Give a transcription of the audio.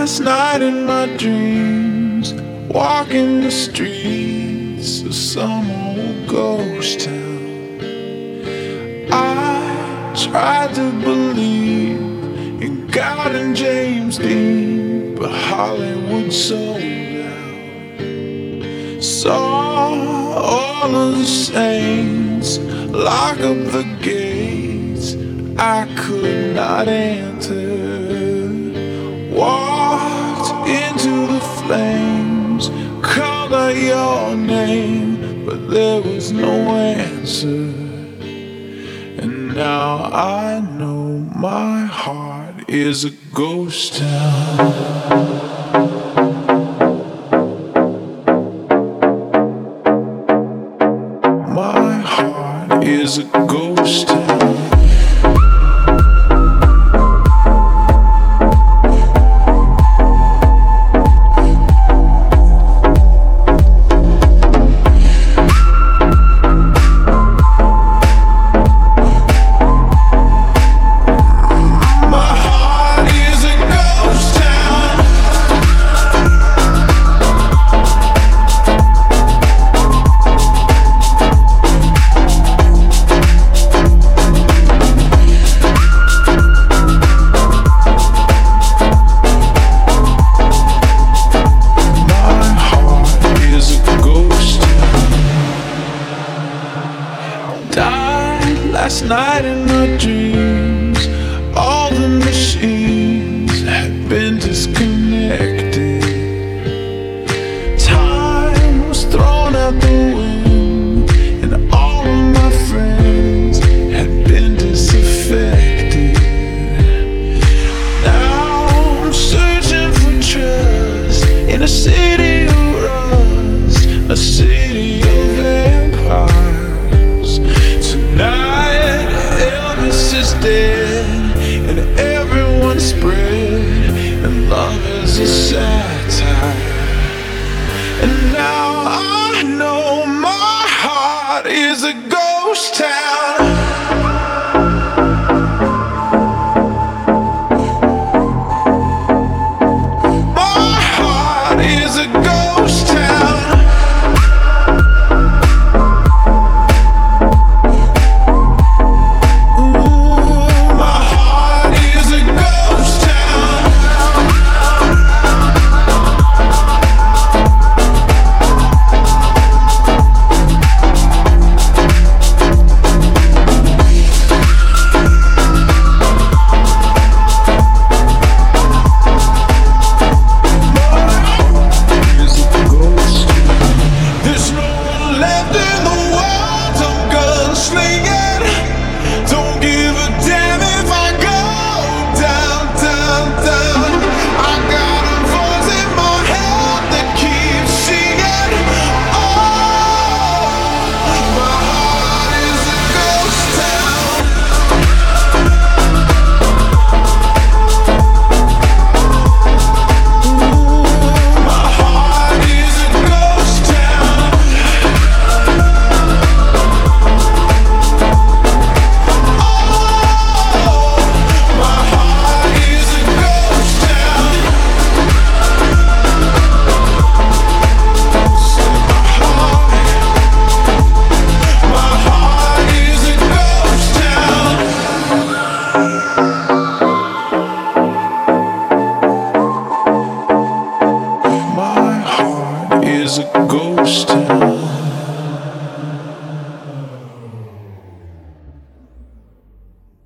last night in my dreams, walking the streets of some old ghost town. I tried to believe in God and James Dean, but Hollywood sold out. Saw all of the saints lock up the gates I could not enter. Walked into the flames, called out your name, but there was no answer. And now I know my heart is a ghost town. My heart is a ghost town. Last night in my dreams, all the machines had been disconnected. Time was thrown out the wind, and all of my friends had been disaffected. Now I'm searching for trust in a city of rust, a city of vampires. Tonight is dead and everyone's spread, and love is a satire. And now I know my heart is a ghost town. My heart is a ghost town. Is a ghost town.